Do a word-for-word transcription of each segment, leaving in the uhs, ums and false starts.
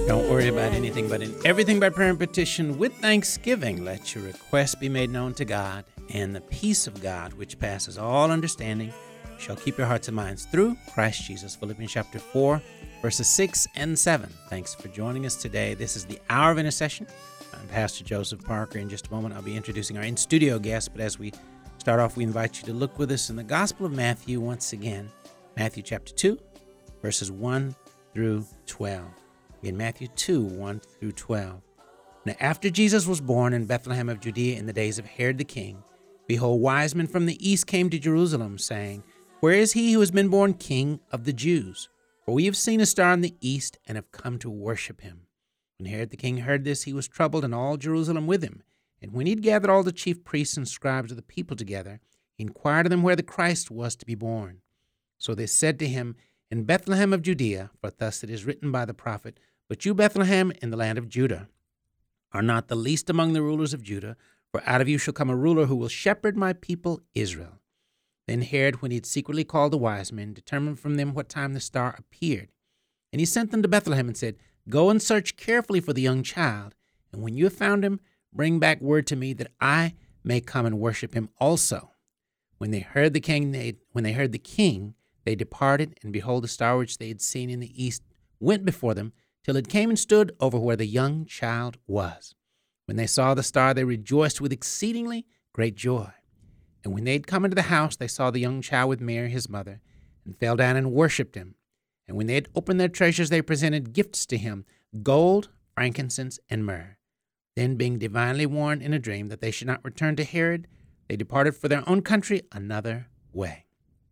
Don't worry about anything, but in everything by prayer and petition with thanksgiving, let your requests be made known to God, and the peace of God, which passes all understanding, shall keep your hearts and minds through Christ Jesus. Philippians chapter four, verses six and seven. Thanks for joining us today. This is the Hour of Intercession. I'm Pastor Joseph Parker. In just a moment, I'll be introducing our in-studio guest, but as we start off, we invite you to look with us in the Gospel of Matthew once again. Matthew chapter two, verses one through twelve. In Matthew two, one through twelve. Now after Jesus was born in Bethlehem of Judea in the days of Herod the king, behold, wise men from the east came to Jerusalem, saying, Where is he who has been born King of the Jews? For we have seen a star in the east, and have come to worship him. When Herod the king heard this, he was troubled, and all Jerusalem with him. And when he had gathered all the chief priests and scribes of the people together, he inquired of them where the Christ was to be born. So they said to him, In Bethlehem of Judea, for thus it is written by the prophet, But you, Bethlehem, in the land of Judah, are not the least among the rulers of Judah, for out of you shall come a ruler who will shepherd my people Israel. Then Herod, when he had secretly called the wise men, determined from them what time the star appeared. And he sent them to Bethlehem and said, Go and search carefully for the young child, and when you have found him, bring back word to me that I may come and worship him also. When they heard the king, they, when they heard the king, they departed, and behold, the star which they had seen in the east went before them, till it came and stood over where the young child was. When they saw the star, they rejoiced with exceedingly great joy. And when they had come into the house, they saw the young child with Mary his mother, and fell down and worshipped him. And when they had opened their treasures, they presented gifts to him, gold, frankincense, and myrrh. Then, being divinely warned in a dream that they should not return to Herod, they departed for their own country another way.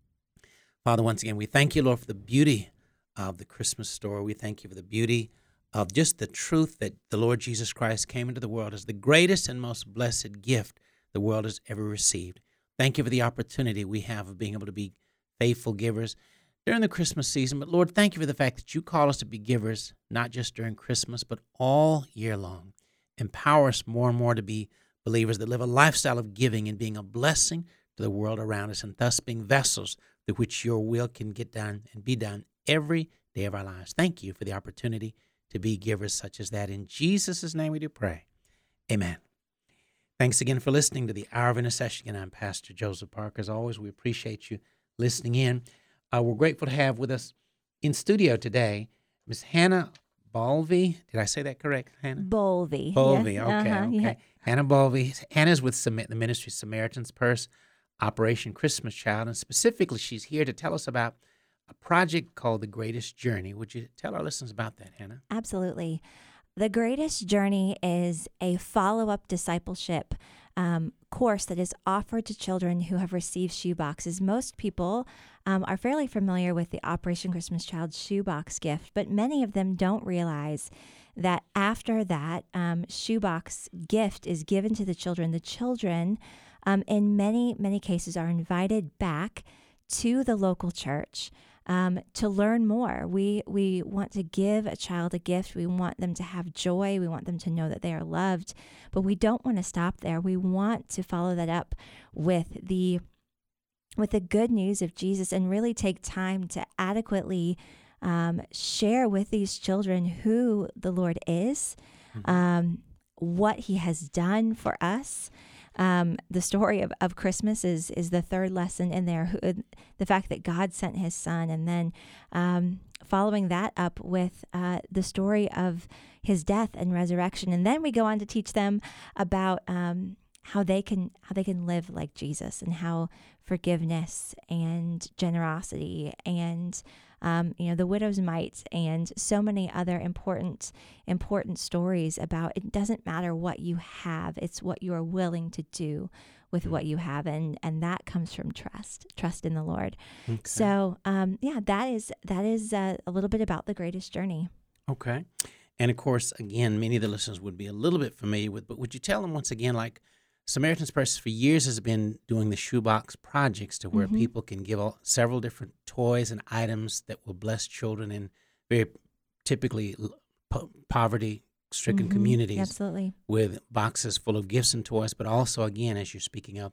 Father, once again, we thank you, Lord, for the beauty of the Christmas story. We thank you for the beauty of just the truth that the Lord Jesus Christ came into the world as the greatest and most blessed gift the world has ever received. Thank you for the opportunity we have of being able to be faithful givers during the Christmas season. But Lord, thank you for the fact that you call us to be givers, not just during Christmas, but all year long. Empower us more and more to be believers that live a lifestyle of giving and being a blessing to the world around us, and thus being vessels through which your will can get done and be done every day of our lives. Thank you for the opportunity to be givers such as that. In Jesus' name we do pray. Amen. Thanks again for listening to the Hour of Intercession. And I'm Pastor Joseph Parker. As always, we appreciate you listening in. Uh, we're grateful to have with us in studio today Miss Hannah Bolvie. Did I say that correct, Hannah? Bolvie. Bolvie, Yes. okay, Uh-huh, okay. yeah. Hannah Bolvie. Hannah's with Sam- the ministry Samaritan's Purse, Operation Christmas Child, and specifically she's here to tell us about a project called The Greatest Journey. Would you tell our listeners about that, Hannah? Absolutely. The Greatest Journey is a follow-up discipleship um, course that is offered to children who have received shoeboxes. Most people um, are fairly familiar with the Operation Christmas Child shoebox gift, but many of them don't realize that after that um, shoebox gift is given to the children, the children um, in many, many cases are invited back to the local church Um, to learn more. We we want to give a child a gift. We want them to have joy. We want them to know that they are loved, but we don't want to stop there. We want to follow that up with the with the good news of Jesus, and really take time to adequately um, share with these children who the Lord is, Mm-hmm. um, what He has done for us. Um, the story of, of Christmas is is the third lesson in there, who, the fact that God sent His Son, and then um, following that up with uh, the story of His death and resurrection, and then we go on to teach them about um, how they can how they can live like Jesus, and how forgiveness and generosity and Um, you know, the widow's mite, and so many other important, important stories about it doesn't matter what you have, it's what you are willing to do with Mm. what you have. And, and that comes from trust, trust in the Lord. Okay. So, um, yeah, that is, that is uh, a little bit about The Greatest Journey. Okay. And of course, again, many of the listeners would be a little bit familiar with, but would you tell them once again, like Samaritan's Purse for years has been doing the shoebox projects to where Mhm. people can give all, several different toys and items that will bless children in very typically l- po- poverty-stricken Mhm. communities Absolutely. with boxes full of gifts and toys, but also, again, as you're speaking of,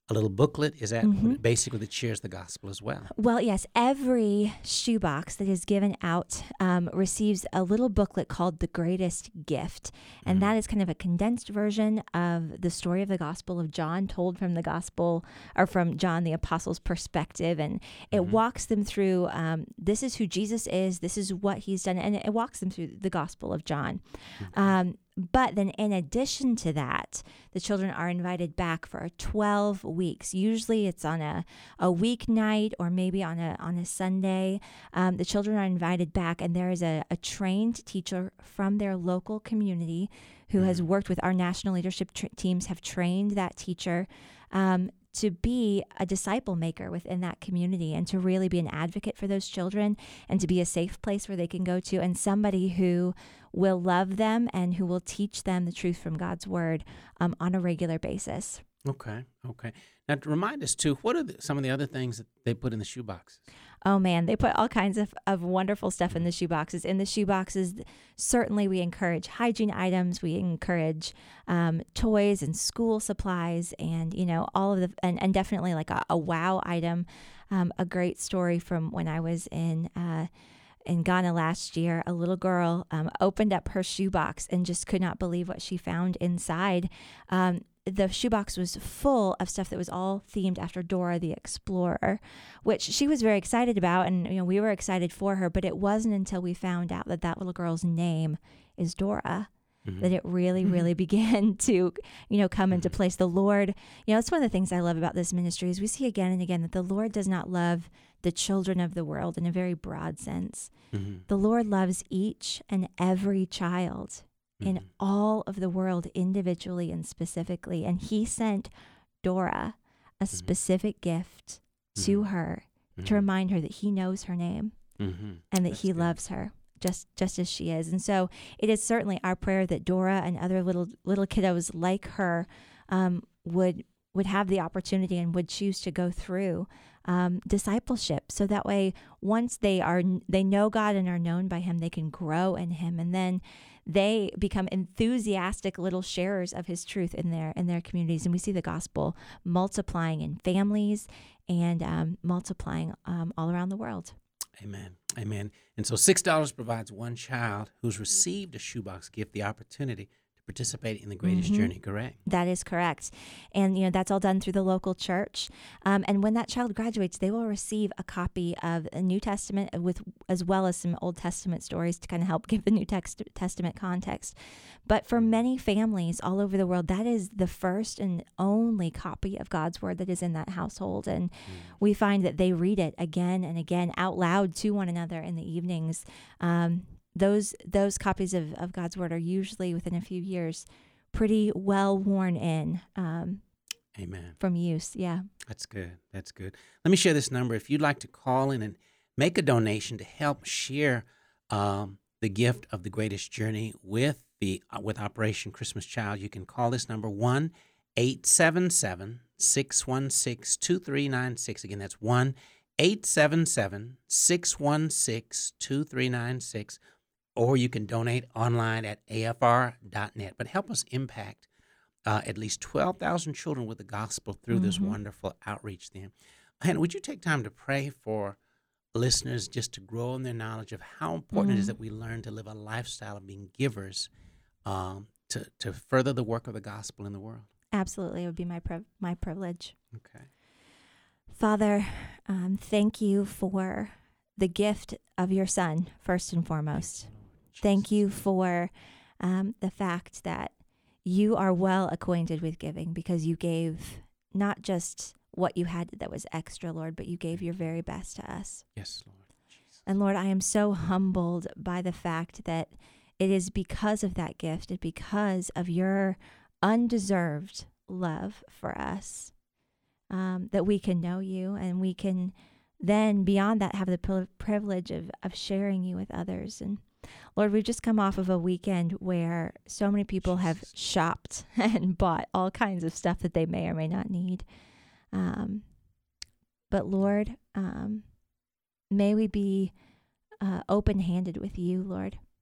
a little booklet. Is that Mm-hmm. basically that shares the gospel as well? Well, yes, every shoebox that is given out um, receives a little booklet called The Greatest Gift. And Mm-hmm. that is kind of a condensed version of the story of the Gospel of John, told from the Gospel or from John the Apostle's perspective. And it Mm-hmm. walks them through um, this is who Jesus is, this is what he's done. And it walks them through the Gospel of John. Okay. Um, but then in addition to that, the children are invited back for twelve weeks. Usually it's on a, a weeknight or maybe on a on a Sunday. Um, the children are invited back, and there is a, a trained teacher from their local community who has worked with our national leadership tr- teams, have trained that teacher um, to be a disciple maker within that community and to really be an advocate for those children and to be a safe place where they can go to, and somebody who will love them and who will teach them the truth from God's word um, on a regular basis. Okay. Okay. Now, to remind us too, what are the, some of the other things that they put in the shoe boxes? Oh man, they put all kinds of, of wonderful stuff in the shoe boxes. In the shoe boxes, certainly we encourage hygiene items. We encourage um, toys and school supplies, and you know all of the and, and definitely like a, a wow item. Um, a great story from when I was in. Uh, In Ghana last year, a little girl um, opened up her shoebox and just could not believe what she found inside. Um, the shoebox was full of stuff that was all themed after Dora the Explorer, which she was very excited about, and you know we were excited for her. But it wasn't until we found out that that little girl's name is Dora Mm-hmm. that it really, really began to, you know, come into place. The Lord, you know, it's one of the things I love about this ministry is we see again and again that the Lord does not love the children of the world in a very broad sense. Mm-hmm. The Lord loves each and every child in Mm-hmm. all of the world individually and specifically. And he sent Dora a specific gift to Mhm. her to Mhm. remind her that he knows her name Mm-hmm. and that That's he good. loves her just just as she is. And so it is certainly our prayer that Dora and other little little kiddos like her um, would would have the opportunity and would choose to go through um, discipleship, so that way once they are they know God and are known by him, they can grow in him, and then they become enthusiastic little sharers of his truth in their in their communities. And we see the gospel multiplying in families and um, multiplying um, all around the world. Amen. Amen. And so six dollars provides one child who's received a shoebox gift the opportunity to participate in the greatest Mhm. journey, correct? That is correct. And, you know, that's all done through the local church. Um, and when that child graduates, they will receive a copy of a New Testament with, as well as some Old Testament stories to kind of help give the New text, Testament context. But for many families all over the world, that is the first and only copy of God's word that is in that household. And we find that they read it again and again out loud to one another in the evenings. Um, Those those copies of, of God's word are usually within a few years pretty well worn in um, Amen. from use. Yeah. That's good. That's good. Let me share this number. If you'd like to call in and make a donation to help share um, the gift of the greatest journey with the uh, with Operation Christmas Child, you can call this number one eight seven seven, six one six, two three nine six. Again, that's one eight seven seven, six one six, two three nine six. Or you can donate online at A F R dot net. But help us impact uh, at least twelve thousand children with the gospel through this Mhm. wonderful outreach then. Hannah, would you take time to pray for listeners just to grow in their knowledge of how important it is Mhm. that we learn to live a lifestyle of being givers um, to, to further the work of the gospel in the world? Absolutely. It would be my priv- my privilege. Okay. Father, um, thank you for the gift of your son, first and foremost. Thank you for um, the fact that you are well acquainted with giving, because you gave not just what you had that was extra, Lord, but you gave your very best to us. Yes, Lord. Jesus. And Lord, I am so humbled by the fact that it is because of that gift and because of your undeserved love for us um, that we can know you, and we can then beyond that have the pri- privilege of, of sharing you with others. And Lord, we've just come off of a weekend where so many people have Jesus. shopped and bought all kinds of stuff that they may or may not need. Um, but Lord, um, may we be uh, open-handed with you, Lord.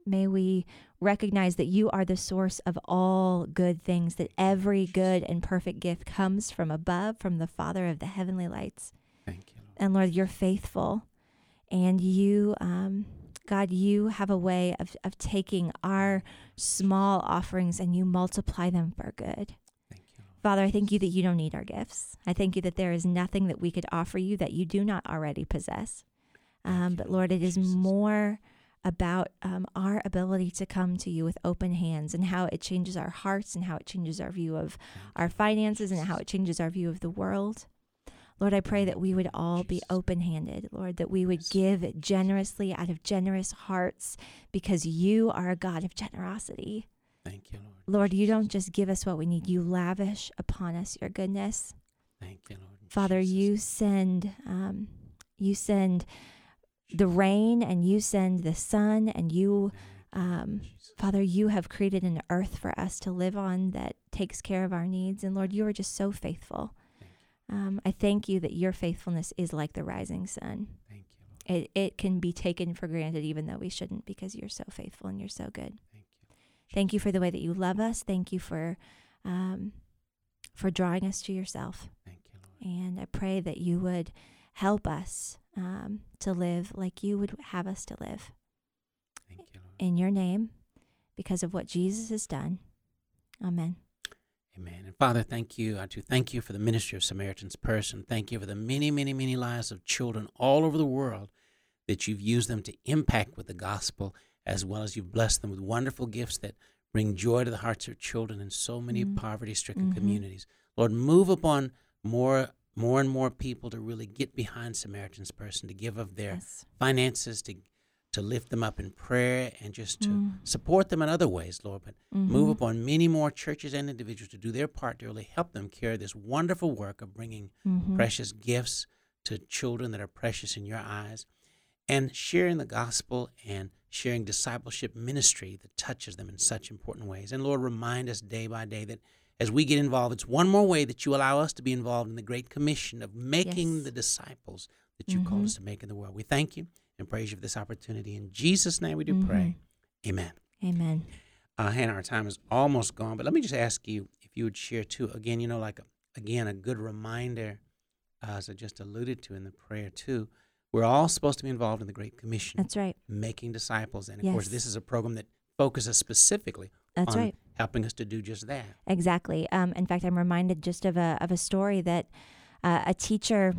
May we recognize that you are the source of all good things, that every good and perfect gift comes from above, from the Father of the heavenly lights. Thank you, Lord. And Lord, you're faithful. And you, um, God, you have a way of, of taking our small offerings and you multiply them for good. Thank you, Lord. Father, I thank you that you don't need our gifts. I thank you that there is nothing that we could offer you that you do not already possess. Um, you, but Lord Lord, it is Jesus. more about um, our ability to come to you with open hands and how it changes our hearts and how it changes our view of our finances and how it changes our view of the world. Lord, I pray that we would all be open-handed, Lord, that we would give generously out of generous hearts because you are a God of generosity. Thank you, Lord. Lord, you don't just give us what we need. You lavish upon us your goodness. Thank you, Lord. Father, Jesus. you send, um, you send the rain and you send the sun and you, um, Father, you have created an earth for us to live on that takes care of our needs. And Lord, you are just so faithful. Um, I thank you that your faithfulness is like the rising sun. Thank you, Lord. It it can be taken for granted even though we shouldn't because you're so faithful and you're so good. Thank you. Thank you for the way that you love us. Thank you for um, for drawing us to yourself. Thank you, Lord. And I pray that you would help us um, to live like you would have us to live. Thank you, Lord. In your name, because of what Jesus has done. Amen. Amen. And Father, thank you. I do thank you for the ministry of Samaritan's Purse. Thank you for the many, many, many lives of children all over the world that you've used them to impact with the gospel, as well as you've blessed them with wonderful gifts that bring joy to the hearts of children in so many Mm. poverty-stricken Mm-hmm. communities. Lord, move upon more, more and more people to really get behind Samaritan's Purse and to give of their Yes. finances, to to lift them up in prayer and just to Mm. support them in other ways, Lord. But Mhm. move upon many more churches and individuals to do their part to really help them carry this wonderful work of bringing Mhm. precious gifts to children that are precious in your eyes, and sharing the gospel and sharing discipleship ministry that touches them in such important ways. And Lord, remind us day by day that as we get involved, it's one more way that you allow us to be involved in the Great Commission of making Yes. the disciples that you called Mhm. us to make in the world. We thank you and praise you for this opportunity. In Jesus' name we do Mhm. pray. Amen. Amen. Uh, Hannah, our time is almost gone, but let me just ask you if you would share too, again, you know, like, a, again, a good reminder, uh, as I just alluded to in the prayer too, we're all supposed to be involved in the Great Commission, That's right. making disciples. And of Yes. course, this is a program that focuses specifically That's on right. helping us to do just that. Exactly. Um, in fact, I'm reminded just of a of a story that uh, a teacher,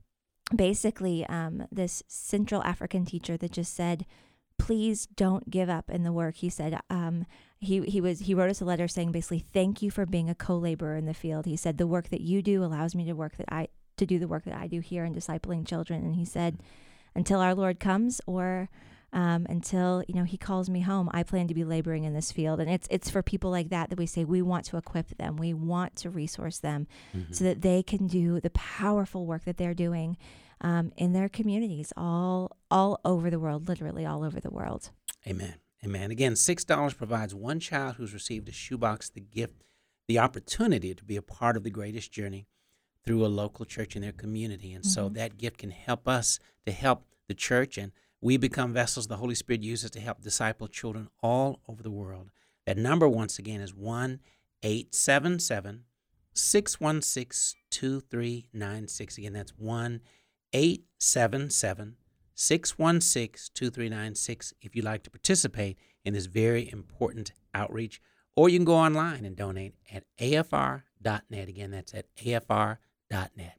basically, um, this Central African teacher, that just said, "Please don't give up in the work." He said, um, he he was he wrote us a letter saying basically, "Thank you for being a co-laborer in the field." He said, "The work that you do allows me to work that I to do the work that I do here in discipling children." And he said, "Until our Lord comes, or Um, until, you know, he calls me home, I plan to be laboring in this field." And it's it's for people like that that we say we want to equip them. We want to resource them Mm-hmm. so that they can do the powerful work that they're doing um, in their communities all all over the world, literally all over the world. Amen. Amen. Again, six dollars provides one child who's received a shoebox the gift, the opportunity to be a part of the greatest journey through a local church in their community. And so Mhm. that gift can help us to help the church, and we become vessels the Holy Spirit uses to help disciple children all over the world. That number, once again, is one eight seven seven, six one six, two three nine six. Again, that's one eight seven seven, six one six, two three nine six if you'd like to participate in this very important outreach. Or you can go online and donate at A F R dot net. Again, that's at A F R dot net.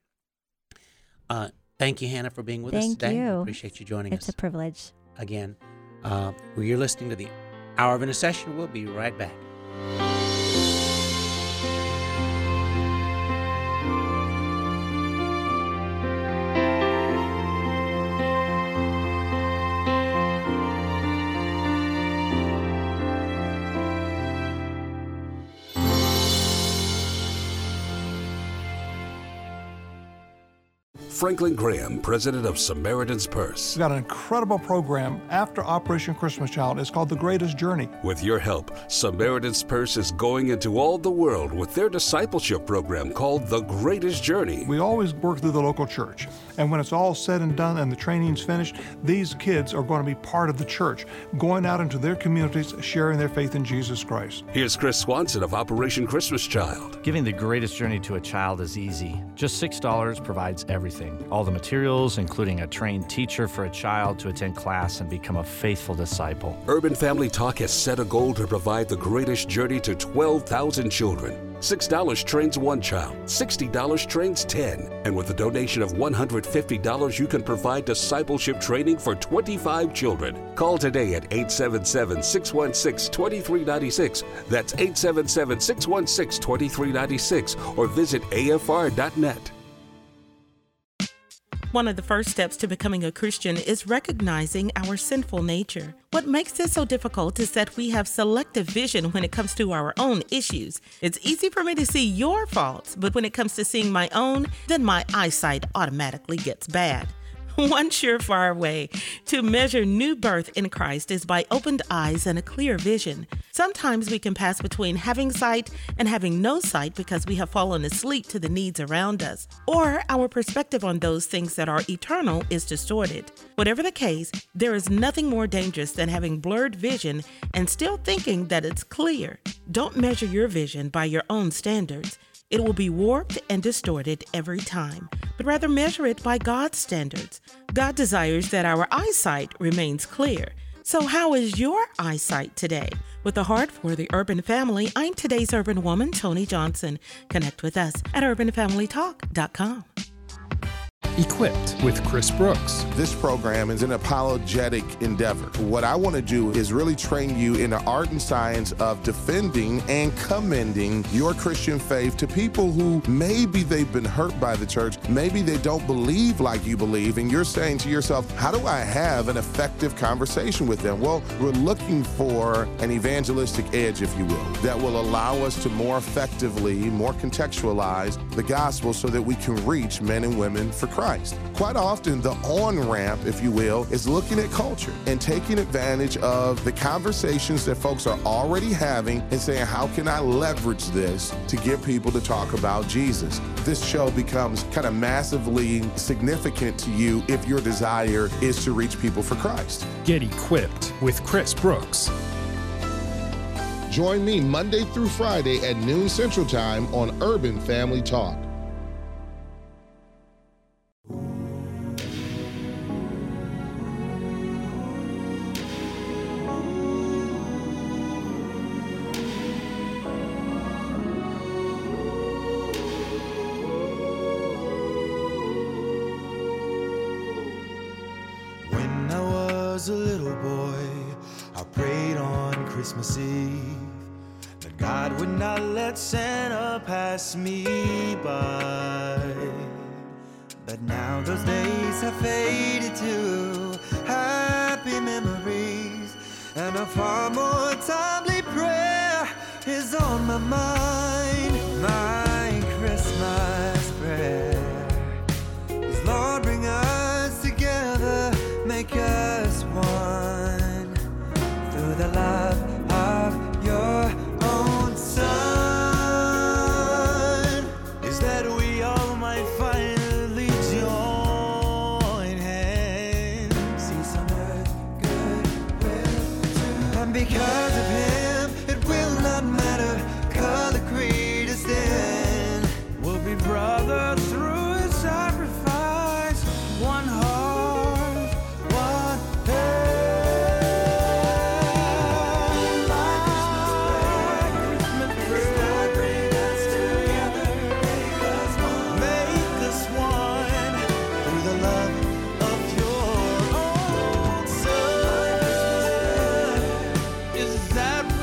Uh, thank you, Hannah, for being with us Thank today. you. We appreciate you joining It's us. a privilege. Again, uh, you're listening to the Hour of Intercession. We'll be right back. Franklin Graham, president of Samaritan's Purse. We've got an incredible program after Operation Christmas Child. It's called The Greatest Journey. With your help, Samaritan's Purse is going into all the world with their discipleship program called The Greatest Journey. We always work through the local church. And when it's all said and done and the training's finished, these kids are going to be part of the church, going out into their communities, sharing their faith in Jesus Christ. Here's Chris Swanson of Operation Christmas Child. Giving the greatest journey to a child is easy. Just six dollars provides everything. All the materials, including a trained teacher for a child to attend class and become a faithful disciple. Urban Family Talk has set a goal to provide the greatest journey to twelve thousand children. six dollars trains one child, sixty dollars trains ten. And with a donation of one hundred fifty dollars, you can provide discipleship training for twenty-five children. Call today at eight seven seven, six one six, two three nine six. That's eight seven seven, six one six, two three nine six or visit A F R dot net. One of the first steps to becoming a Christian is recognizing our sinful nature. What makes this so difficult is that we have selective vision when it comes to our own issues. It's easy for me to see your faults, but when it comes to seeing my own, then my eyesight automatically gets bad. One surefire way to measure new birth in Christ is by opened eyes and a clear vision. Sometimes we can pass between having sight and having no sight because we have fallen asleep to the needs around us, or our perspective on those things that are eternal is distorted. Whatever the case, there is nothing more dangerous than having blurred vision and still thinking that it's clear. Don't measure your vision by your own standards. It will be warped and distorted every time, but rather measure it by God's standards. God desires that our eyesight remains clear. So how is your eyesight today? With a heart for the urban family, I'm today's urban woman, Tony Johnson. Connect with us at urban family talk dot com. Equipped with Chris Brooks. This program is an apologetic endeavor. What I want to do is really train you in the art and science of defending and commending your Christian faith to people who maybe they've been hurt by the church, maybe they don't believe like you believe, and you're saying to yourself, how do I have an effective conversation with them? Well, we're looking for an evangelistic edge, if you will, that will allow us to more effectively, more contextualize the gospel so that we can reach men and women for Christ. Quite often, the on-ramp, if you will, is looking at culture and taking advantage of the conversations that folks are already having and saying, how can I leverage this to get people to talk about Jesus? This show becomes kind of massively significant to you if your desire is to reach people for Christ. Get equipped with Chris Brooks. Join me Monday through Friday at noon Central Time on Urban Family Talk. A little boy, I prayed on Christmas Eve that God would not let Santa pass me by. But now those days have faded to happy memories, and a far more timely prayer is on my mind. My Christmas prayer is, Lord, bring us together, make us one through the love of your own Son, is that we all might finally join hands, see some earth goodwill too. And because of him, it will not matter color, creed, or stand. We'll be brothers through his sacrifice, one heart. That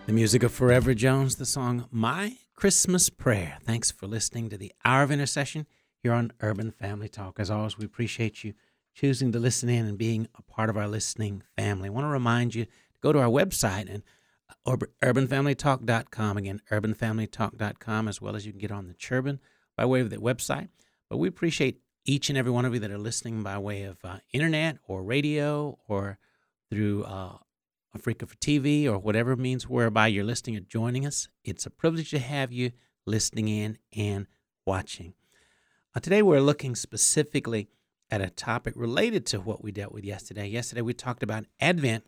The music of Forever Jones, the song My Christmas Prayer. Thanks for listening to the Hour of Intercession here on Urban Family Talk. As always, we appreciate you choosing to listen in and being a part of our listening family. I want to remind you to go to our website and urban family talk dot com. Again, urban family talk dot com, as well as you can get on the Churban by way of that website. But we appreciate each and every one of you that are listening by way of uh, internet or radio or through uh, Africa for T V or whatever means whereby you're listening or joining us. It's a privilege to have you listening in and watching. Uh, today we're looking specifically at a topic related to what we dealt with yesterday. Yesterday we talked about Advent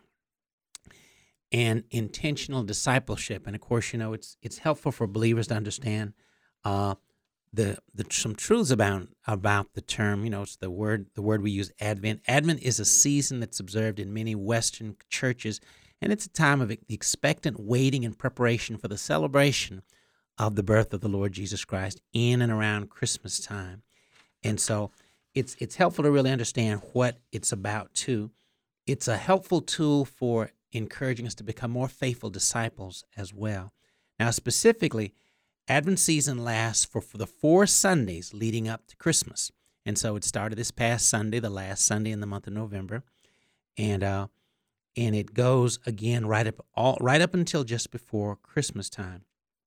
and intentional discipleship. And of course, you know, it's it's helpful for believers to understand uh, the the some truths about about the term. You know, it's the word the word we use, Advent. Advent is a season that's observed in many Western churches, and it's a time of expectant waiting and preparation for the celebration of the birth of the Lord Jesus Christ in and around Christmas time. And so it's it's helpful to really understand what it's about too. It's a helpful tool for encouraging us to become more faithful disciples as well. Now, specifically, Advent season lasts for, for the four Sundays leading up to Christmas. And so it started this past Sunday, the last Sunday in the month of November. And uh, and it goes again right up all right up until just before Christmas time.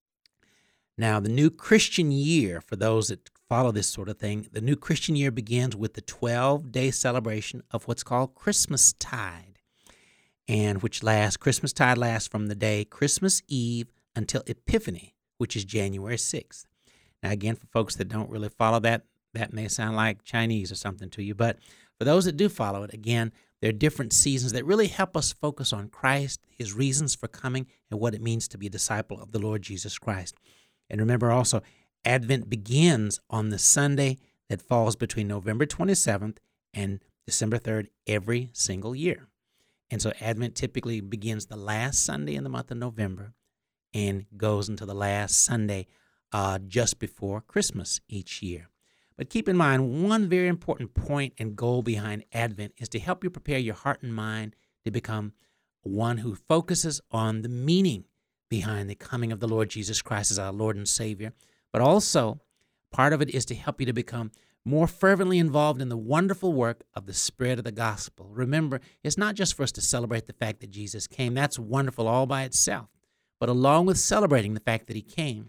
Now, the new Christian year, for those that follow this sort of thing, the new Christian year begins with the twelve-day celebration of what's called Christmastide, and which lasts, Christmastide lasts from the day Christmas Eve until Epiphany, which is January sixth. Now, again, for folks that don't really follow that, that may sound like Chinese or something to you, but for those that do follow it, again, there are different seasons that really help us focus on Christ, his reasons for coming, and what it means to be a disciple of the Lord Jesus Christ. And remember also, Advent begins on the Sunday that falls between November twenty-seventh and December third every single year. And so Advent typically begins the last Sunday in the month of November and goes until the last Sunday uh, just before Christmas each year. But keep in mind, one very important point and goal behind Advent is to help you prepare your heart and mind to become one who focuses on the meaning behind the coming of the Lord Jesus Christ as our Lord and Savior. But also, part of it is to help you to become more fervently involved in the wonderful work of the spread of the gospel. Remember, it's not just for us to celebrate the fact that Jesus came. That's wonderful all by itself. But along with celebrating the fact that he came,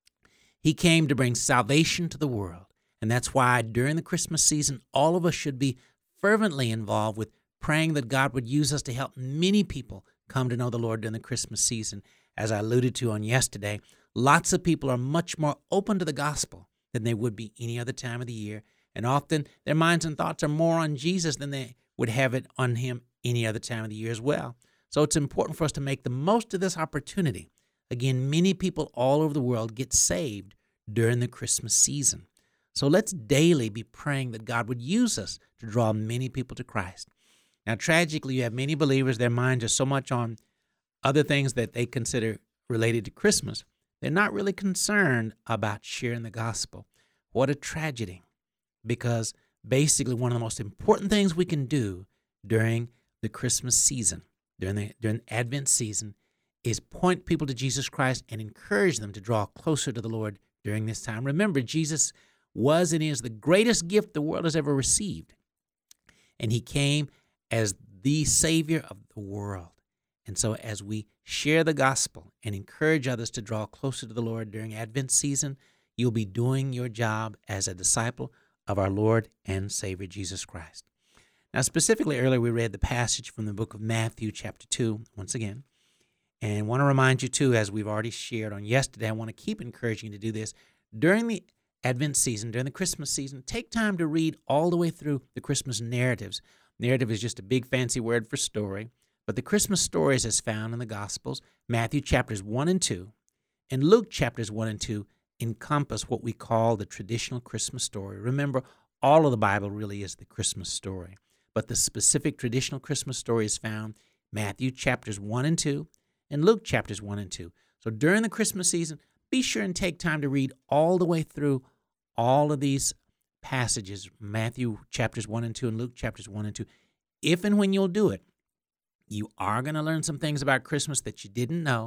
he came to bring salvation to the world. And that's why during the Christmas season, all of us should be fervently involved with praying that God would use us to help many people come to know the Lord during the Christmas season. As I alluded to on yesterday, lots of people are much more open to the gospel than they would be any other time of the year. And often their minds and thoughts are more on Jesus than they would have it on him any other time of the year as well. So it's important for us to make the most of this opportunity. Again, many people all over the world get saved during the Christmas season. So let's daily be praying that God would use us to draw many people to Christ. Now, tragically, you have many believers, their minds are so much on other things that they consider related to Christmas. They're not really concerned about sharing the gospel. What a tragedy, because basically one of the most important things we can do during the Christmas season, during the during Advent season, is point people to Jesus Christ and encourage them to draw closer to the Lord during this time. Remember, Jesus was and is the greatest gift the world has ever received, and he came as the Savior of the world. And so as we share the gospel and encourage others to draw closer to the Lord during Advent season, you'll be doing your job as a disciple of our Lord and Savior Jesus Christ. Now, specifically, earlier we read the passage from the book of Matthew, chapter two, once again. And I want to remind you, too, as we've already shared on yesterday, I want to keep encouraging you to do this. During the Advent season, during the Christmas season, take time to read all the way through the Christmas narratives. Narrative is just a big fancy word for story. But the Christmas stories as found in the Gospels, Matthew chapters one and two, and Luke chapters one and two encompass what we call the traditional Christmas story. Remember, all of the Bible really is the Christmas story. But the specific traditional Christmas story is found Matthew chapters one and two, and Luke chapters one and two. So during the Christmas season, be sure and take time to read all the way through all of these passages, Matthew chapters one and two and Luke chapters one and two. If and when you'll do it, you are going to learn some things about Christmas that you didn't know,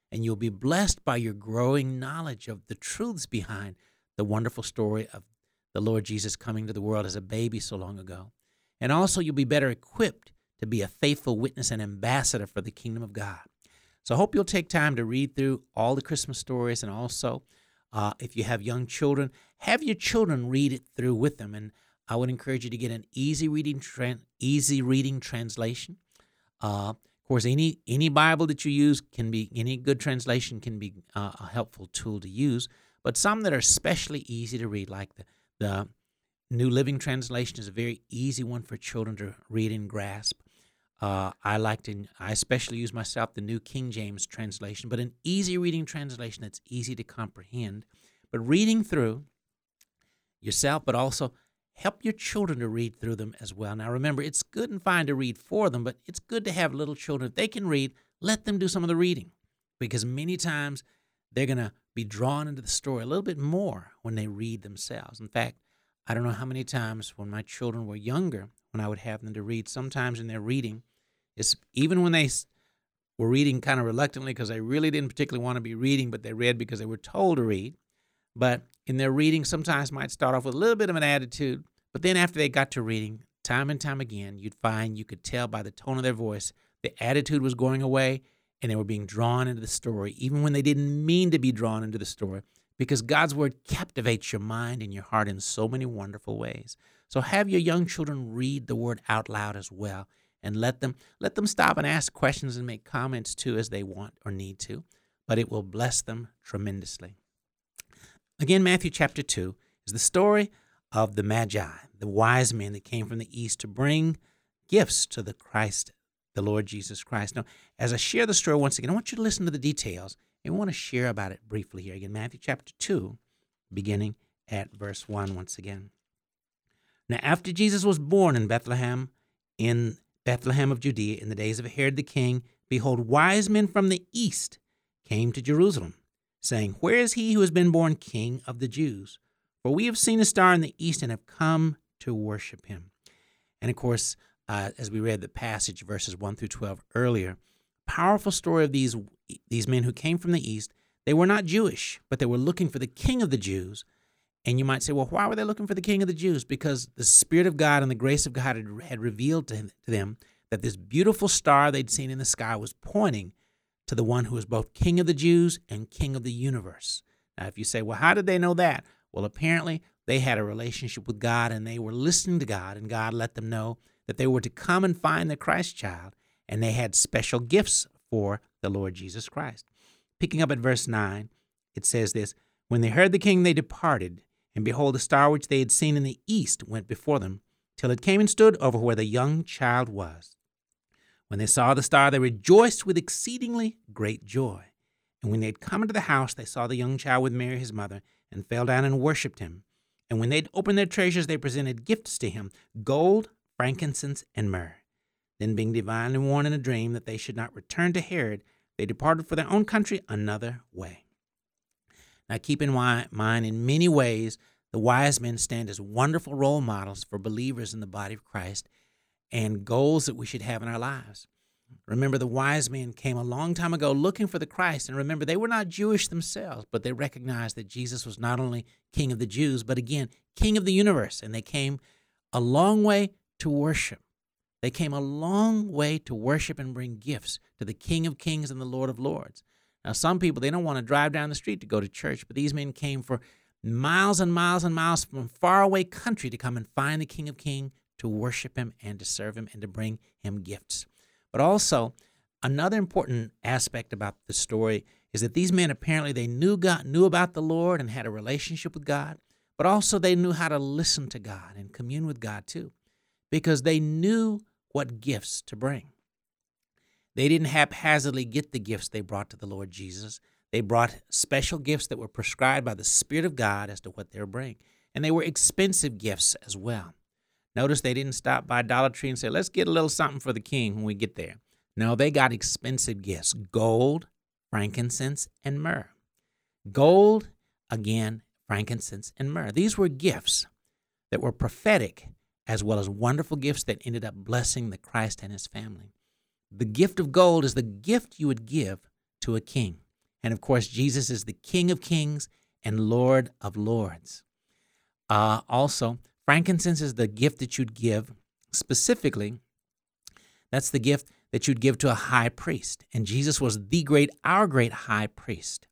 and you'll be blessed by your growing knowledge of the truths behind the wonderful story of the Lord Jesus coming to the world as a baby so long ago. And also, you'll be better equipped to be a faithful witness and ambassador for the kingdom of God. So I hope you'll take time to read through all the Christmas stories, and also, uh, if you have young children, have your children read it through with them. And I would encourage you to get an easy reading, tra- easy reading translation. Uh, of course, any any Bible that you use can be, any good translation can be uh, a helpful tool to use. But some that are especially easy to read, like the the New Living Translation, is a very easy one for children to read and grasp. Uh, I like to, I especially use myself the New King James Translation, but an easy reading translation that's easy to comprehend. But reading through yourself, but also help your children to read through them as well. Now remember, it's good and fine to read for them, but it's good to have little children. If they can read, let them do some of the reading, because many times they're going to be drawn into the story a little bit more when they read themselves. In fact, I don't know how many times when my children were younger, when I would have them to read, sometimes in their reading, it's even when they were reading kind of reluctantly because they really didn't particularly want to be reading, but they read because they were told to read. But in their reading, sometimes might start off with a little bit of an attitude, but then after they got to reading, time and time again, you'd find, you could tell by the tone of their voice, the attitude was going away, and they were being drawn into the story, even when they didn't mean to be drawn into the story, because God's word captivates your mind and your heart in so many wonderful ways. So have your young children read the word out loud as well, and let them let them stop and ask questions and make comments too as they want or need to, but it will bless them tremendously. Again, Matthew chapter two is the story of the Magi, the wise men that came from the east to bring gifts to the Christ, the Lord Jesus Christ. Now, as I share the story once again, I want you to listen to the details, and we want to share about it briefly here. Again, Matthew chapter two, beginning at verse one once again. Now, after Jesus was born in Bethlehem, in Bethlehem of Judea, in the days of Herod the king, behold, wise men from the east came to Jerusalem, saying, Where is he who has been born King of the Jews? For we have seen a star in the east and have come to worship him. And of course, uh, as we read the passage, verses one through twelve earlier, powerful story of these, these men who came from the east. They were not Jewish, but they were looking for the King of the Jews. And you might say, well, why were they looking for the King of the Jews? Because the Spirit of God and the grace of God had, had revealed to, him, to them that this beautiful star they'd seen in the sky was pointing to the one who was both King of the Jews and King of the universe. Now, if you say, well, how did they know that? Well, apparently they had a relationship with God, and they were listening to God, and God let them know that they were to come and find the Christ child, and they had special gifts for the Lord Jesus Christ. Picking up at verse nine, it says this, When they heard the king, they departed, and behold, the star which they had seen in the east went before them, till it came and stood over where the young child was. When they saw the star, they rejoiced with exceedingly great joy. And when they had come into the house, they saw the young child with Mary his mother, and fell down and worshipped him. And when they had opened their treasures, they presented gifts to him, gold, frankincense, and myrrh. Then, being divinely warned in a dream that they should not return to Herod, they departed for their own country another way. Now, keep in mind, in many ways, the wise men stand as wonderful role models for believers in the body of Christ and goals that we should have in our lives. Remember, the wise men came a long time ago looking for the Christ, and remember, they were not Jewish themselves, but they recognized that Jesus was not only King of the Jews, but again, King of the universe, and they came a long way to worship. They came a long way to worship and bring gifts to the King of Kings and the Lord of Lords. Now, some people, they don't want to drive down the street to go to church, but these men came for miles and miles and miles from faraway country to come and find the King of Kings, to worship him and to serve him and to bring him gifts. But also, another important aspect about the story is that these men apparently they knew God, knew about the Lord and had a relationship with God, but also they knew how to listen to God and commune with God too, because they knew what gifts to bring. They didn't haphazardly get the gifts they brought to the Lord Jesus. They brought special gifts that were prescribed by the Spirit of God as to what they were bringing. And they were expensive gifts as well. Notice they didn't stop by Dollar Tree and say, let's get a little something for the king when we get there. No, they got expensive gifts, gold, frankincense, and myrrh. Gold, again, frankincense, and myrrh. These were gifts that were prophetic as well as wonderful gifts that ended up blessing the Christ and his family. The gift of gold is the gift you would give to a king. And, of course, Jesus is the King of kings and Lord of lords. Uh, also, frankincense is the gift that you'd give. Specifically, that's the gift that you'd give to a high priest. And Jesus was the great, our great high priest.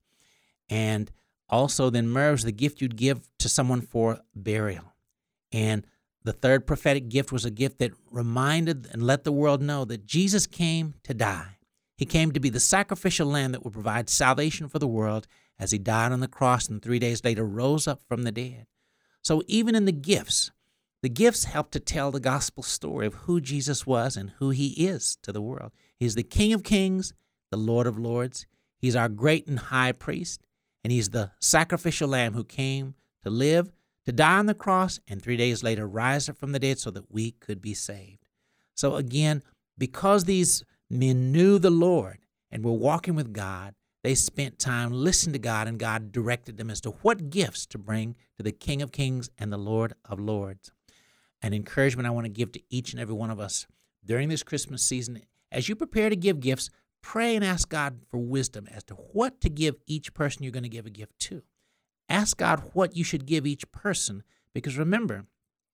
And also then myrrh is the gift you'd give to someone for burial. And the third prophetic gift was a gift that reminded and let the world know that Jesus came to die. He came to be the sacrificial lamb that would provide salvation for the world as he died on the cross and three days later rose up from the dead. So even in the gifts, the gifts help to tell the gospel story of who Jesus was and who he is to the world. He's the King of kings, the Lord of lords. He's our great and high priest, and he's the sacrificial lamb who came to live, to die on the cross, and three days later rise up from the dead so that we could be saved. So again, because these men knew the Lord and were walking with God, they spent time listening to God, and God directed them as to what gifts to bring to the King of kings and the Lord of lords. An encouragement I want to give to each and every one of us during this Christmas season, as you prepare to give gifts, pray and ask God for wisdom as to what to give each person you're going to give a gift to. Ask God what you should give each person, because remember,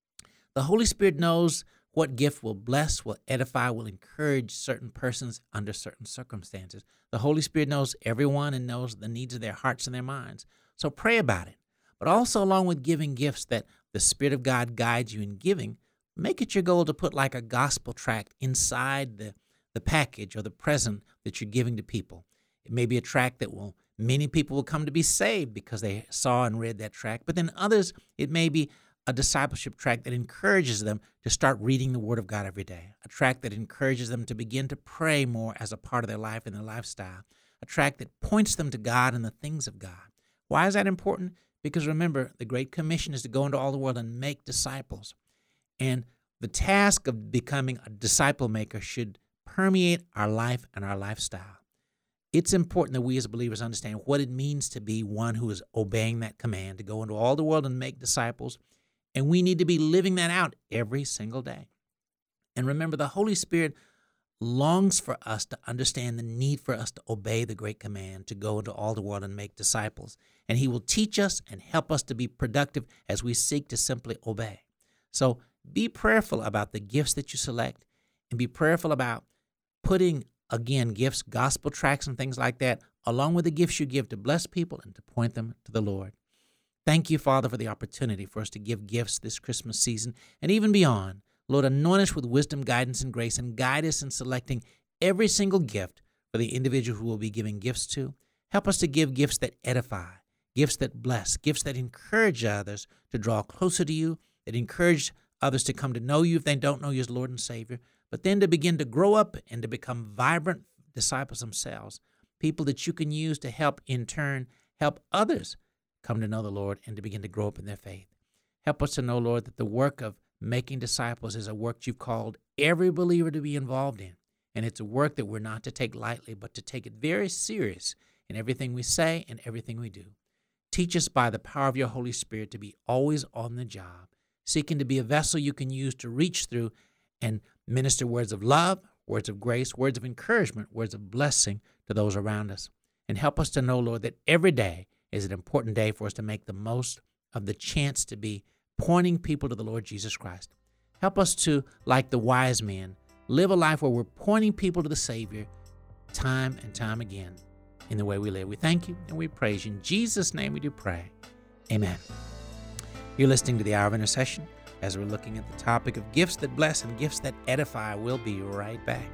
the Holy Spirit knows what gift will bless, will edify, will encourage certain persons under certain circumstances. The Holy Spirit knows everyone and knows the needs of their hearts and their minds. So pray about it. But also, along with giving gifts that the Spirit of God guides you in giving, make it your goal to put like a gospel tract inside the, the package or the present that you're giving to people. It may be a tract that will many people will come to be saved because they saw and read that tract. But then others, it may be a discipleship tract that encourages them to start reading the Word of God every day, a tract that encourages them to begin to pray more as a part of their life and their lifestyle, a tract that points them to God and the things of God. Why is that important? Because remember, the Great Commission is to go into all the world and make disciples. And the task of becoming a disciple maker should permeate our life and our lifestyle. It's important that we as believers understand what it means to be one who is obeying that command, to go into all the world and make disciples. And we need to be living that out every single day. And remember, the Holy Spirit longs for us to understand the need for us to obey the great command, to go into all the world and make disciples. And he will teach us and help us to be productive as we seek to simply obey. So be prayerful about the gifts that you select, and be prayerful about putting, again, gifts, gospel tracts and things like that, along with the gifts you give to bless people and to point them to the Lord. Thank you, Father, for the opportunity for us to give gifts this Christmas season and even beyond. Lord, anoint us with wisdom, guidance, and grace, and guide us in selecting every single gift for the individual who will be giving gifts to. Help us to give gifts that edify, gifts that bless, gifts that encourage others to draw closer to you, that encourage others to come to know you if they don't know you as Lord and Savior, but then to begin to grow up and to become vibrant disciples themselves, people that you can use to help, in turn, help others come to know the Lord and to begin to grow up in their faith. Help us to know, Lord, that the work of making disciples is a work you've called every believer to be involved in. And it's a work that we're not to take lightly, but to take it very serious in everything we say and everything we do. Teach us by the power of your Holy Spirit to be always on the job, seeking to be a vessel you can use to reach through and minister words of love, words of grace, words of encouragement, words of blessing to those around us. And help us to know, Lord, that every day is an important day for us to make the most of the chance to be pointing people to the Lord Jesus Christ. Help us to, like the wise men, live a life where we're pointing people to the Savior time and time again in the way we live. We thank you and we praise you. In Jesus' name we do pray. Amen. You're listening to the Hour of Intercession as we're looking at the topic of gifts that bless and gifts that edify. We'll be right back.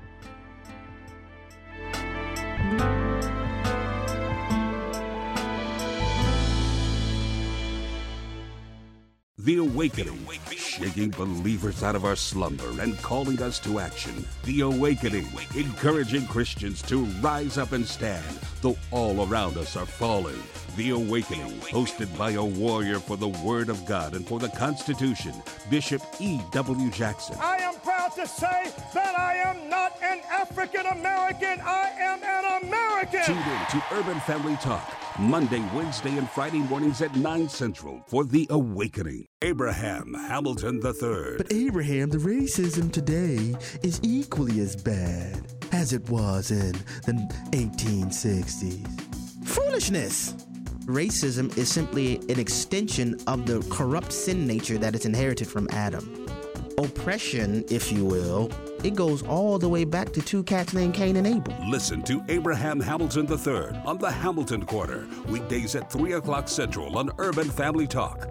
The Awakening, shaking believers out of our slumber and calling us to action. The Awakening, encouraging Christians to rise up and stand, though all around us are falling. The Awakening, hosted by a warrior for the Word of God and for the Constitution, Bishop E W Jackson. I am proud to say that I am not an African American, I am an American. Tune in to Urban Family Talk, Monday, Wednesday, and Friday mornings at nine Central for The Awakening. Abraham Hamilton the third. But Abraham, the racism today is equally as bad. as it was in the eighteen sixties. Foolishness! Racism is simply an extension of the corrupt sin nature that is inherited from Adam. Oppression, if you will, it goes all the way back to two cats named Cain and Abel. Listen to Abraham Hamilton the third on the Hamilton Corner, weekdays at three o'clock Central on Urban Family Talk.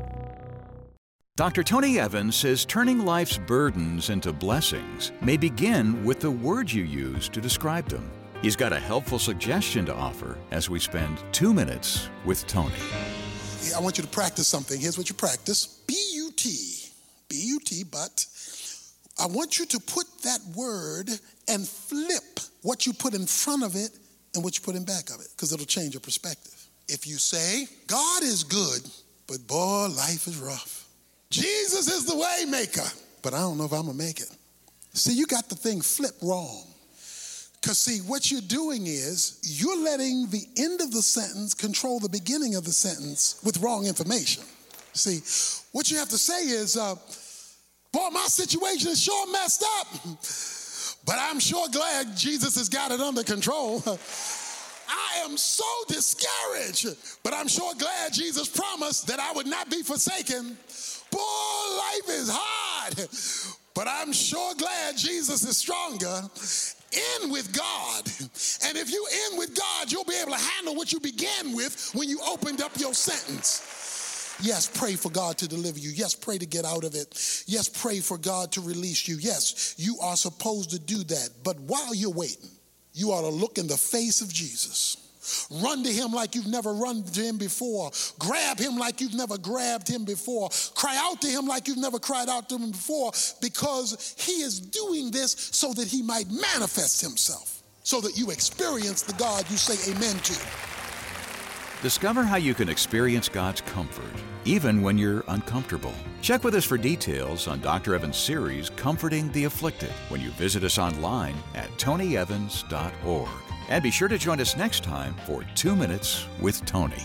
Doctor Tony Evans says turning life's burdens into blessings may begin with the words you use to describe them. He's got a helpful suggestion to offer as we spend two minutes with Tony. Yeah, I want you to practice something. Here's what you practice. B U T. B U T, but I want you to put that word and flip what you put in front of it and what you put in back of it, because it'll change your perspective. If you say, God is good, but boy, life is rough. Jesus is the way maker, but I don't know if I'm going to make it. See, you got the thing flipped wrong. Because, see, what you're doing is you're letting the end of the sentence control the beginning of the sentence with wrong information. See, what you have to say is, uh, boy, my situation is sure messed up, but I'm sure glad Jesus has got it under control. I am so discouraged, but I'm sure glad Jesus promised that I would not be forsaken. Boy, life is hard, but I'm sure glad Jesus is stronger. In with God. And if you in with God, you'll be able to handle what you began with when you opened up your sentence. Yes, pray for God to deliver you. Yes, pray to get out of it. Yes, pray for God to release you. Yes, you are supposed to do that. But while you're waiting, you ought to look in the face of Jesus. Run to him like you've never run to him before. Grab him like you've never grabbed him before. Cry out to him like you've never cried out to him before, because he is doing this so that he might manifest himself, so that you experience the God you say amen to. Discover how you can experience God's comfort, even when you're uncomfortable. Check with us for details on Doctor Evans' series, Comforting the Afflicted, when you visit us online at tony evans dot org. And be sure to join us next time for Two Minutes with Tony.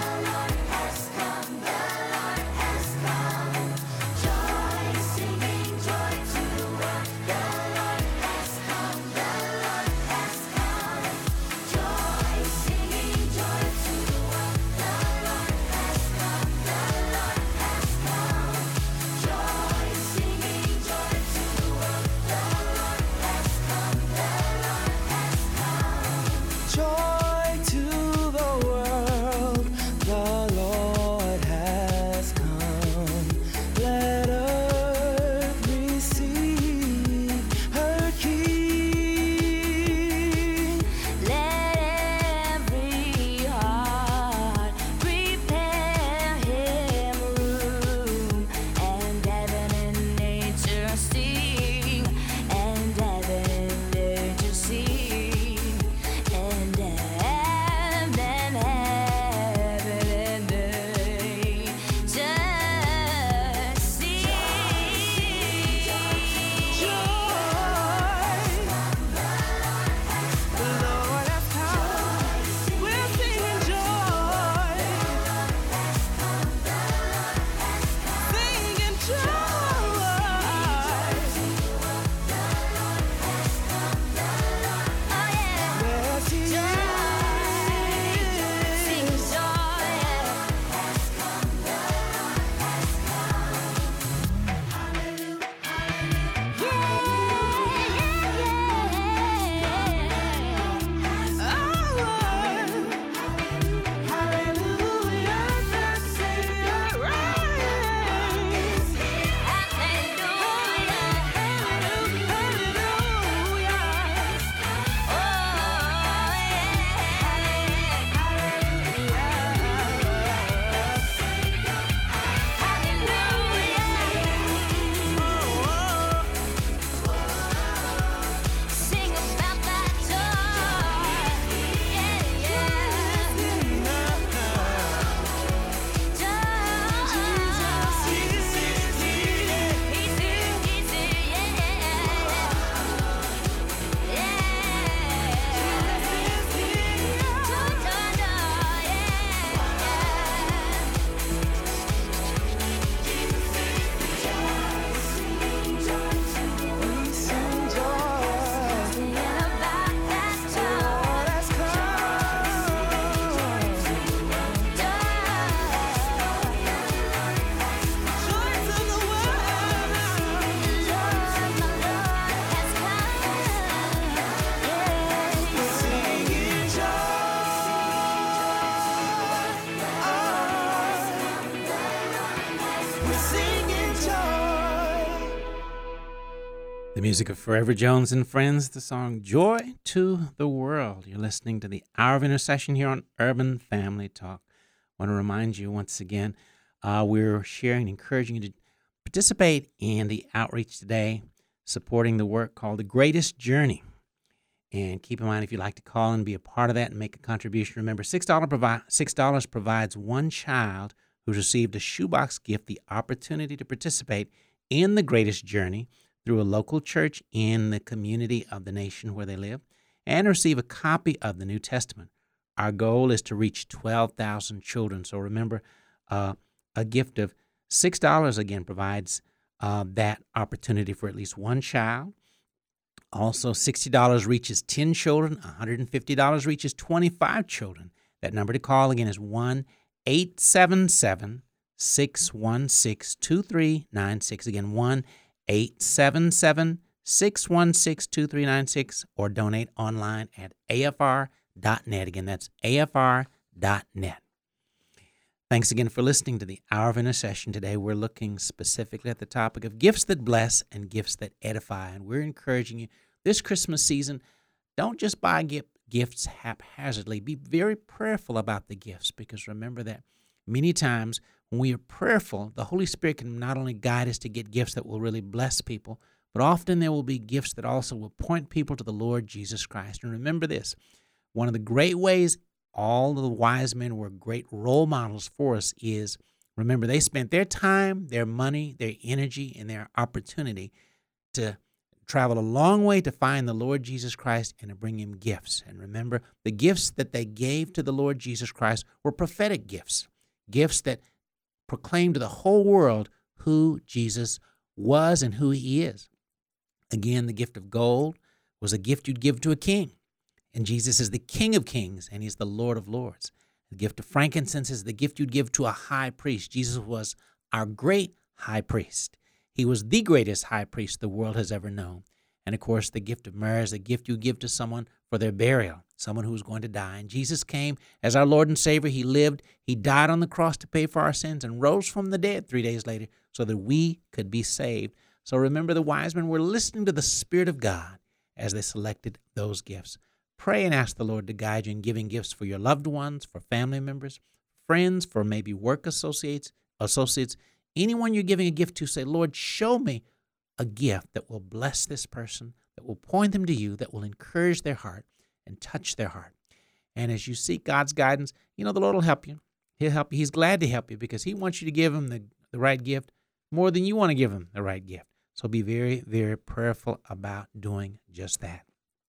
Joy, singing, The music of Forever Jones and Friends, the song Joy to the World. You're listening to the Hour of Intercession here on Urban Family Talk. I want to remind you once again, uh, we're sharing and encouraging you to participate in the outreach today, supporting the work called The Greatest Journey. And keep in mind, if you'd like to call and be a part of that and make a contribution, remember six dollars, provi- six dollars provides one child who's received a shoebox gift the opportunity to participate in The Greatest Journey through a local church in the community of the nation where they live, and receive a copy of the New Testament. Our goal is to reach twelve thousand children. So remember, uh, a gift of six dollars, again, provides uh, that opportunity for at least one child. Also, sixty dollars reaches ten children. one hundred fifty dollars reaches twenty-five children. That number to call, again, is one eight seven seven, six one six, two three nine six. Again, one eight seven seven, six one six, two three nine six, or donate online at A F R dot net. Again, that's A F R dot net. Thanks again for listening to the Hour of Intercession. Today we're looking specifically at the topic of gifts that bless and gifts that edify. And we're encouraging you this Christmas season, don't just buy gifts haphazardly. Be very prayerful about the gifts, because remember that many times when we are prayerful, the Holy Spirit can not only guide us to get gifts that will really bless people, but often there will be gifts that also will point people to the Lord Jesus Christ. And remember this, one of the great ways all of the wise men were great role models for us is, remember, they spent their time, their money, their energy, and their opportunity to travel a long way to find the Lord Jesus Christ and to bring him gifts. And remember, the gifts that they gave to the Lord Jesus Christ were prophetic gifts, gifts that proclaimed to the whole world who Jesus was and who he is. Again, the gift of gold was a gift you'd give to a king. And Jesus is the King of Kings, and he's the Lord of Lords. The gift of frankincense is the gift you'd give to a high priest. Jesus was our great high priest. He was the greatest high priest the world has ever known. And, of course, the gift of myrrh is the gift you give to someone for their burial, someone who was going to die. And Jesus came as our Lord and Savior. He lived, he died on the cross to pay for our sins, and rose from the dead three days later so that we could be saved. So remember, the wise men were listening to the Spirit of God as they selected those gifts. Pray and ask the Lord to guide you in giving gifts for your loved ones, for family members, friends, for maybe work associates, associates, anyone you're giving a gift to. Say, Lord, show me a gift that will bless this person, that will point them to you, that will encourage their heart and touch their heart. And as you seek God's guidance, you know, the Lord will help you. He'll help you. He's glad to help you because he wants you to give him the, the right gift more than you want to give him the right gift. So be very, very prayerful about doing just that.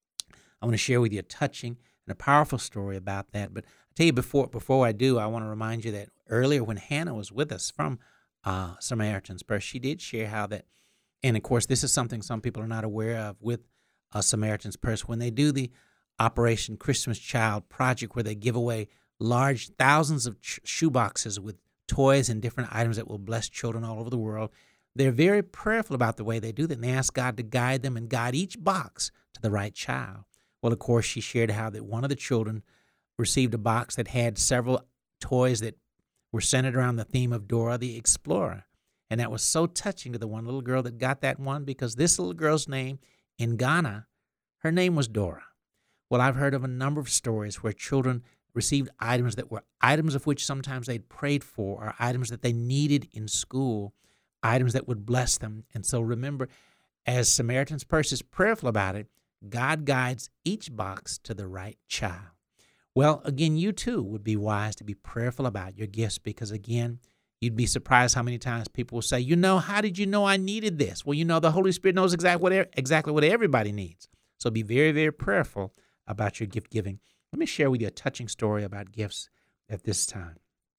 I want to share with you a touching and a powerful story about that. But I'll tell you before before I do, I want to remind you that earlier when Hannah was with us from uh, Samaritan's Purse, she did share how that, and of course this is something some people are not aware of with uh, Samaritan's Purse, when they do the Operation Christmas Child project where they give away large thousands of ch- shoe boxes with toys and different items that will bless children all over the world. They're very prayerful about the way they do that, and they ask God to guide them and guide each box to the right child. Well, of course, she shared how that one of the children received a box that had several toys that were centered around the theme of Dora the Explorer. And that was so touching to the one little girl that got that one, because this little girl's name in Ghana, her name was Dora. Well, I've heard of a number of stories where children received items that were items of which sometimes they'd prayed for, or items that they needed in school, items that would bless them. And so remember, as Samaritan's Purse is prayerful about it, God guides each box to the right child. Well, again, you too would be wise to be prayerful about your gifts, because, again, you'd be surprised how many times people will say, you know, how did you know I needed this? Well, you know, the Holy Spirit knows exactly what, exactly what everybody needs. So be very, very prayerful about your gift giving. Let me share with you a touching story about gifts at this time.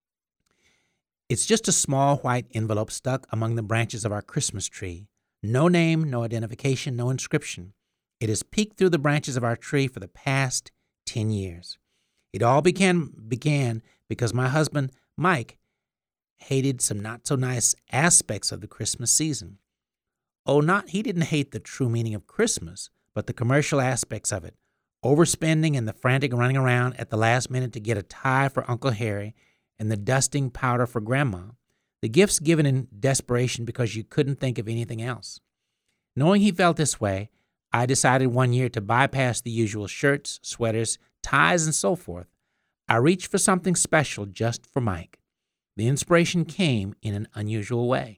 It's just a small white envelope stuck among the branches of our Christmas tree. No name, no identification, no inscription. It has peeked through the branches of our tree for the past ten years. It all began, began because my husband, Mike, hated some not-so-nice aspects of the Christmas season. Oh, not he didn't hate the true meaning of Christmas, but the commercial aspects of it. Overspending and the frantic running around at the last minute to get a tie for Uncle Harry and the dusting powder for Grandma. The gifts given in desperation because you couldn't think of anything else. Knowing he felt this way, I decided one year to bypass the usual shirts, sweaters, ties, and so forth. I reached for something special just for Mike. The inspiration came in an unusual way.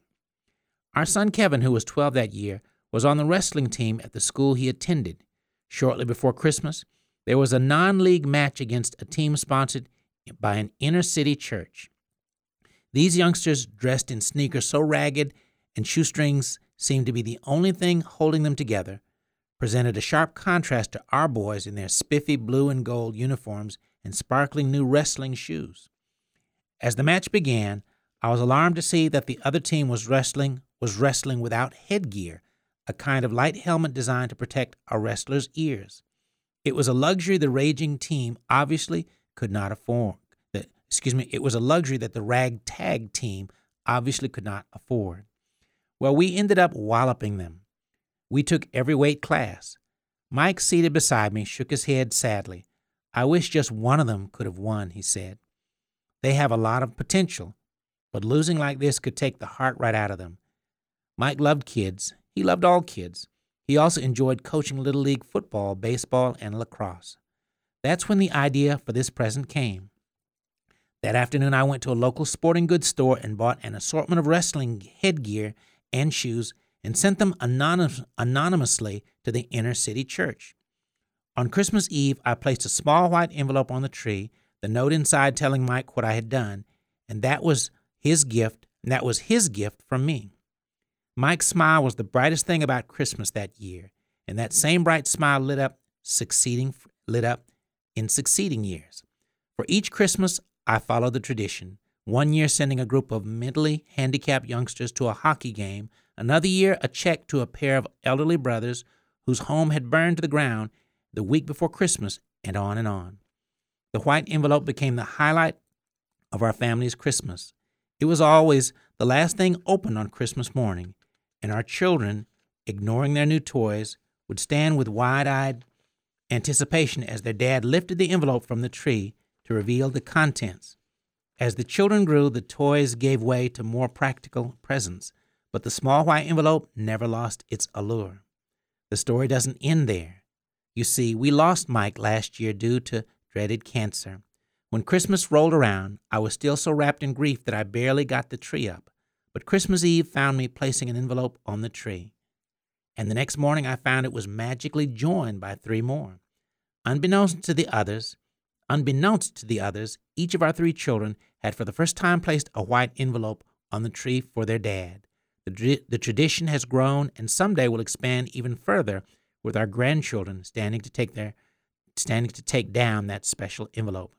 Our son Kevin, who was twelve that year, was on the wrestling team at the school he attended. Shortly before Christmas, there was a non-league match against a team sponsored by an inner-city church. These youngsters, dressed in sneakers so ragged and shoestrings seemed to be the only thing holding them together, presented a sharp contrast to our boys in their spiffy blue and gold uniforms and sparkling new wrestling shoes. As the match began, I was alarmed to see that the other team was wrestling was wrestling without headgear, a kind of light helmet designed to protect a wrestler's ears. It was a luxury the raging team obviously could not afford. The, excuse me, it was a luxury that the ragtag team obviously could not afford. Well, we ended up walloping them. We took every weight class. Mike, seated beside me, shook his head sadly. I wish just one of them could have won, he said. They have a lot of potential, but losing like this could take the heart right out of them. Mike loved kids. He loved all kids. He also enjoyed coaching Little League football, baseball, and lacrosse. That's when the idea for this present came. That afternoon, I went to a local sporting goods store and bought an assortment of wrestling headgear and shoes and sent them anonymous, anonymously to the inner city church. On Christmas Eve, I placed a small white envelope on the tree, the note inside telling Mike what I had done, and that was his gift, and that was his gift from me. Mike's smile was the brightest thing about Christmas that year, and that same bright smile lit up succeeding lit up in succeeding years. For each Christmas, I followed the tradition, one year sending a group of mentally handicapped youngsters to a hockey game, another year a check to a pair of elderly brothers whose home had burned to the ground the week before Christmas, and on and on. The white envelope became the highlight of our family's Christmas. It was always the last thing opened on Christmas morning, and our children, ignoring their new toys, would stand with wide-eyed anticipation as their dad lifted the envelope from the tree to reveal the contents. As the children grew, the toys gave way to more practical presents, but the small white envelope never lost its allure. The story doesn't end there. You see, we lost Mike last year due to dreaded cancer. When Christmas rolled around, I was still so wrapped in grief that I barely got the tree up. But Christmas Eve found me placing an envelope on the tree. And the next morning I found it was magically joined by three more. Unbeknownst to the others, unbeknownst to the others, each of our three children had for the first time placed a white envelope on the tree for their dad. The, the tradition has grown and someday will expand even further, with our grandchildren standing to take their standing to take down that special envelope.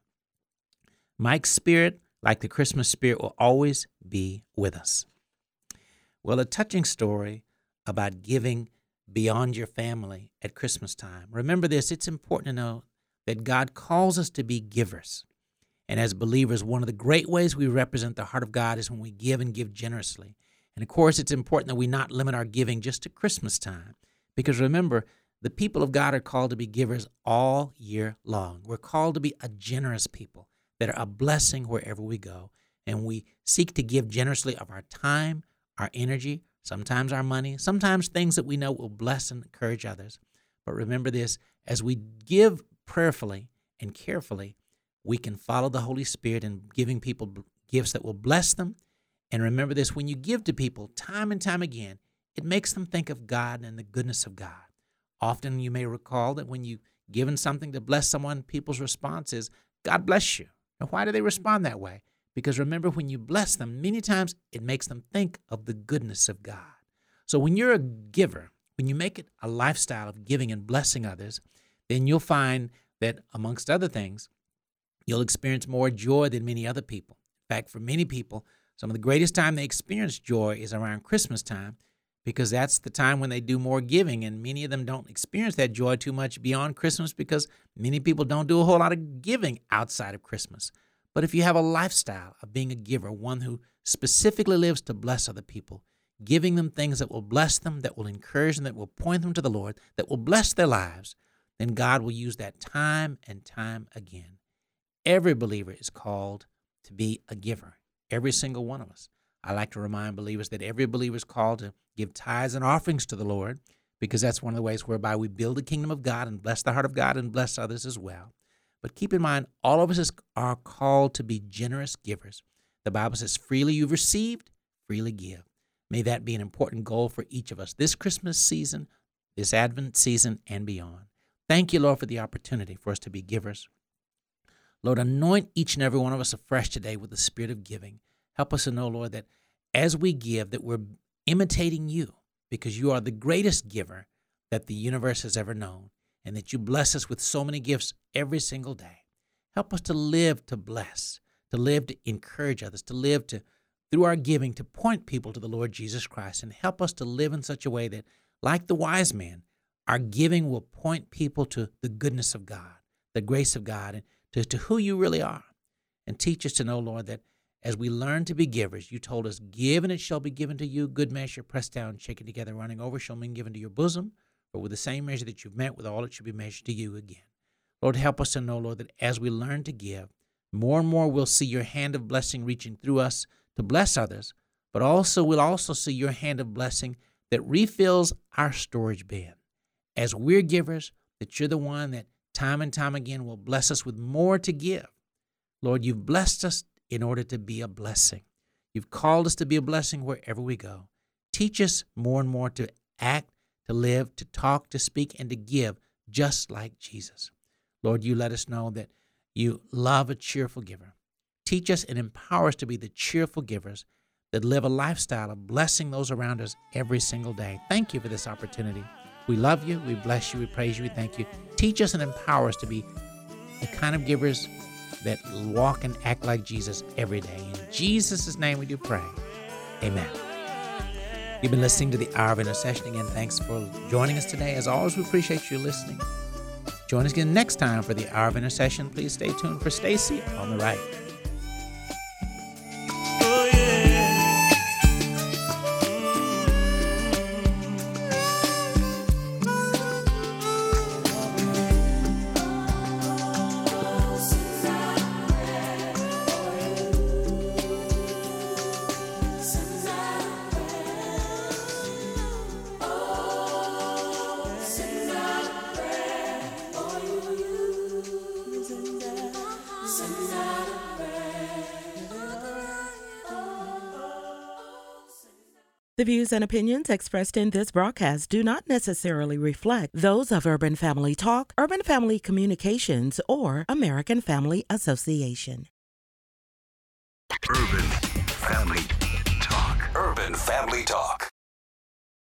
Mike's spirit, like the Christmas spirit, will always be with us. Well, a touching story about giving beyond your family at Christmas time. Remember this, it's important to know that God calls us to be givers. And as believers, one of the great ways we represent the heart of God is when we give and give generously. And of course, it's important that we not limit our giving just to Christmas time. Because remember, the people of God are called to be givers all year long. We're called to be a generous people that are a blessing wherever we go. And we seek to give generously of our time, our energy, sometimes our money, sometimes things that we know will bless and encourage others. But remember this, as we give prayerfully and carefully, we can follow the Holy Spirit in giving people gifts that will bless them. And remember this, when you give to people time and time again, it makes them think of God and the goodness of God. Often you may recall that when you've given something to bless someone, people's response is, God bless you. Now, why do they respond that way? Because remember, when you bless them, many times it makes them think of the goodness of God. So when you're a giver, when you make it a lifestyle of giving and blessing others, then you'll find that, amongst other things, you'll experience more joy than many other people. In fact, for many people, some of the greatest time they experience joy is around Christmas time, because that's the time when they do more giving, and many of them don't experience that joy too much beyond Christmas because many people don't do a whole lot of giving outside of Christmas. But if you have a lifestyle of being a giver, one who specifically lives to bless other people, giving them things that will bless them, that will encourage them, that will point them to the Lord, that will bless their lives, then God will use that time and time again. Every believer is called to be a giver, every single one of us. I like to remind believers that every believer is called to give tithes and offerings to the Lord, because that's one of the ways whereby we build the kingdom of God and bless the heart of God and bless others as well. But keep in mind, all of us are called to be generous givers. The Bible says, freely you've received, freely give. May that be an important goal for each of us this Christmas season, this Advent season, and beyond. Thank you, Lord, for the opportunity for us to be givers. Lord, anoint each and every one of us afresh today with the spirit of giving. Help us to know, Lord, that as we give, that we're imitating you, because you are the greatest giver that the universe has ever known, and that you bless us with so many gifts every single day. Help us to live to bless, to live to encourage others, to live to, through our giving, to point people to the Lord Jesus Christ, and help us to live in such a way that, like the wise man, our giving will point people to the goodness of God, the grace of God, and to, to who you really are. And teach us to know, Lord, that as we learn to be givers, you told us, give and it shall be given to you, good measure, pressed down, shaken together, running over, shall be given to your bosom. For with the same measure that you've met, with all it should be measured to you again. Lord, help us to know, Lord, that as we learn to give, more and more we'll see your hand of blessing reaching through us to bless others, but also we'll also see your hand of blessing that refills our storage bin. As we're givers, that you're the one that time and time again will bless us with more to give. Lord, you've blessed us in order to be a blessing. You've called us to be a blessing wherever we go. Teach us more and more to act, to live, to talk, to speak, and to give just like Jesus. Lord, you let us know that you love a cheerful giver. Teach us and empower us to be the cheerful givers that live a lifestyle of blessing those around us every single day. Thank you for this opportunity. We love you, we bless you, we praise you, we thank you. Teach us and empower us to be the kind of givers that walk and act like Jesus every day. In Jesus' name we do pray. Amen. You've been listening to the Hour of Intercession. Again, thanks for joining us today. As always, we appreciate you listening. Join us again next time for the Hour of Intercession. Please stay tuned for Stacy on the right. The views and opinions expressed in this broadcast do not necessarily reflect those of Urban Family Talk, Urban Family Communications, or American Family Association. Urban Family Talk. Urban Family Talk.